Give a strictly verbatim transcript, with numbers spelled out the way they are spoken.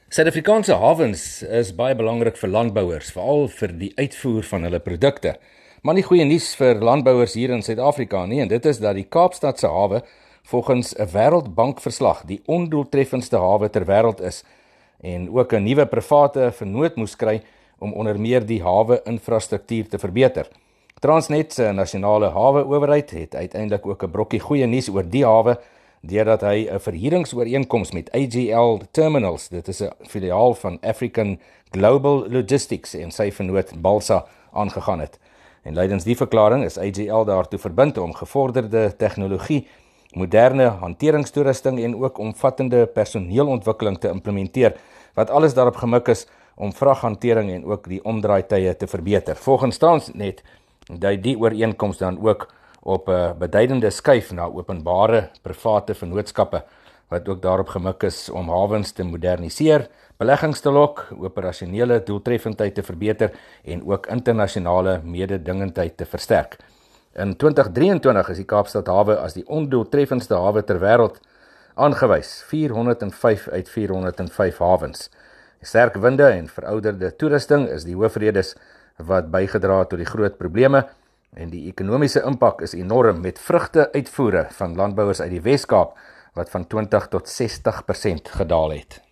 Suid-Afrikaanse hawens is baie belangrik vir landbouers, veral vir die uitvoer van hulle produkte. Maar nie goeie nuus vir landbouers hier in Suid-Afrika nie, en dit is dat die Kaapstadse hawe volgens 'n Wêreldbankverslag die ondoeltreffendste hawe ter wêreld is en ook 'n nuwe private vernoot moes kry om onder meer die hawe-infrastruktuur te verbeter. Transnet se nasionale hawe-owerheid het uiteindelik ook 'n brokkie goeie nuus oor die hawe, deurdat hy 'n verhuuringsooreenkoms met A G L Terminals, dit is 'n filiaal van African Global Logistics en sy vernoot Balsa aangegaan het. En lydens die verklaring is A G L daartoe verbind om gevorderde tegnologie, moderne hanteringstoerusting en ook omvattende personeelontwikkeling te implementeer, wat alles daarop gemik is om vraghantering en ook die omdraaitye te verbeter. Volgens Transnet dui die ooreenkoms dan ook op 'n beduidende skuif na openbare private vennootskappe, wat ook daarop gemik is om hawens te moderniseer, beleggings te lok, operasionele doeltreffendheid te verbeter en ook internasionale mededingendheid te versterk. In twintig drieëntwintig is die Kaapstad hawe as die ondoeltreffendste hawe ter wêreld aangewys, vier honderd en vyf uit vier honderd en vyf hawens. Sterk winde en verouderde toerusting is die hoofredes wat bygedra het tot die groot probleme, en die ekonomiese impak is enorm, met vrugte uitvoere van landbouers uit die Wes-Kaap wat van twintig tot sestig persent gedaal het.